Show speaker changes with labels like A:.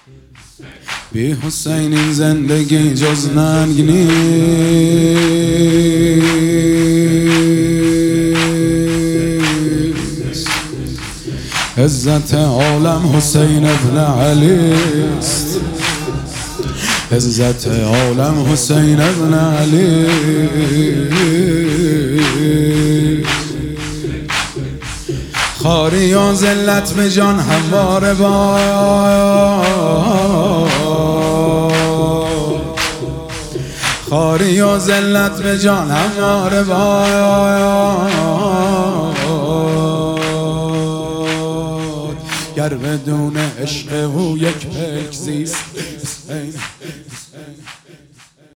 A: بی حسین این زندگی جز ننگ نیست. عزت عالم حسین ابن علی است. عزت عالم حسین ابن علی. خواری و ذلت به جان همواره باد. خواری و ذلت به جان همواره باد. گر بدون عشق او یک پلک زیست.